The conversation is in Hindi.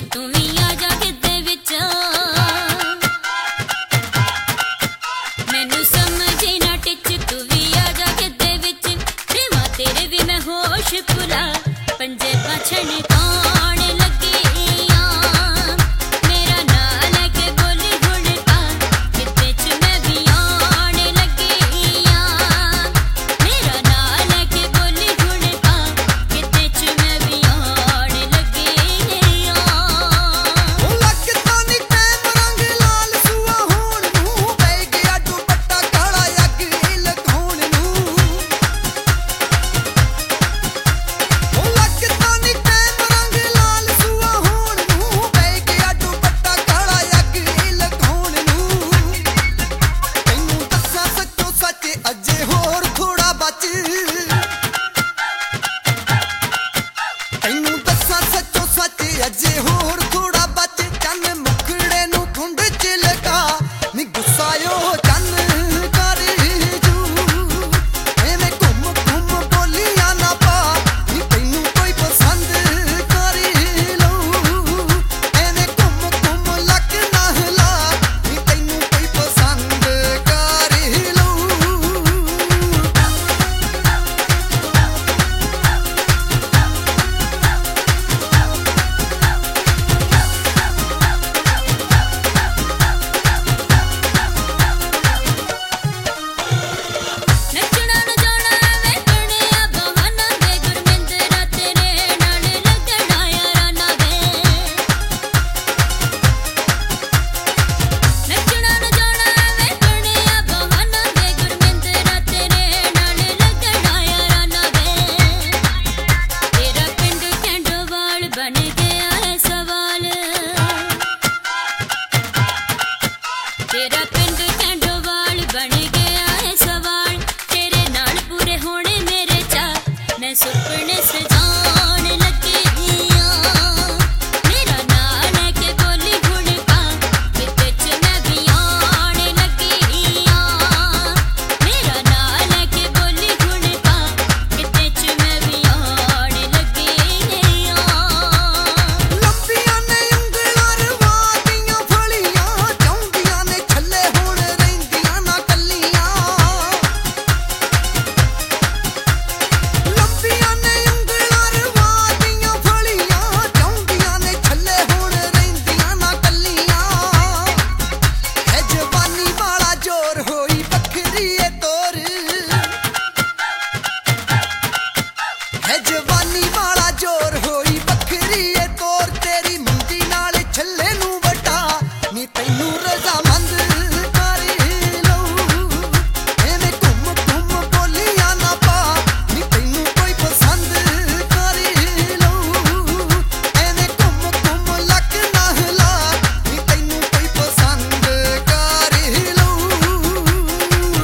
तू भी आ जा गिद्धे विच मैनू समझे ना टिच तू भी आ जा गिद्धे विच देवा तेरे भी मैं होश भुला पंजे पाछण कौन लगी मेरा नाम लेके बोली हुण पा गिद्धे च मैं भी आण लगी मेरा नाम लेके बोली हुण पा गिद्धे च मैं भी आण लगी लगता नी टैम रंग लाल सुआ होण नूं पै गया दुपट्टा काला अग लखाउण नूं लगता नी टैम रंग लाल सुआ होण नूं पै गया दुपट्टा काला अग लखाउण नूं तैनूं दस्सां सच्चो सच अजे होर थोड़ा बच तैनूं दस्सां सच्चो सच अजे होर थोड़ा बच चन मुखड़े नूं खुंड च लगा नी गुस्सायो चन कर जू एवें घुम घुम बोलियां ना पा नी तैनूं कोई पसंद कर लऊं एवें घुम घुम लक ना हिला नी तैनूं कोई पसंद कर लऊं नचना न जाना मैं कणिया बहाना दे गुरमिंदरा तेरे नाल लगना याराना दे नचना न जाना मैं कणिया बहाना दे गुरमिंदरा तेरे नाल लगना याराना दे तेरा पिंड कैंडोवाल बन गया है सवाल तेरा पिंड कैंडोवाल बन गया है सवाल तेरे नाल पूरे होने मेरे चा मैं सुपने सजान लगी मेरा नाम लेके बोली हुण पा गिद्धे च मैं भी आण लगी मेरा नाम लेके बोली हुण पा गिद्धे च मैं भी आण लगी लंबियां ने ਉਂਗਲਾਂ ਰਵਾ ਦੀਆਂ ਫਲੀਆਂ ਚਾਹੁੰਦੀਆਂ ਨੇ ਛੱਲੇ ਹੁਣ ਰਹਿੰਦੀਆਂ ਨਾ ਕੱਲੀਆਂ ਲੰਬੀਆਂ ਨੇ ਉਂਗਲਾਂ ਰਵਾ ਦੀਆਂ ਫਲੀਆਂ ਚਾਹੁੰਦੀਆਂ ਨੇ ਛੱਲੇ ਹੁਣ ਰਹਿੰਦੀਆਂ ਨਾ ਕੱਲੀਆਂ ਹੈ ਜਵਾਨੀ ਵਾਲਾ ਜ਼ੋਰ ਹੋਈ ਵੱਖਰੀ ਏ ਤੋਰ है जवानी वाला जोर होई बखरी ए तोर तेरी मुंडी नाल छल्ले नूं वटा नी तैनूं रजामंद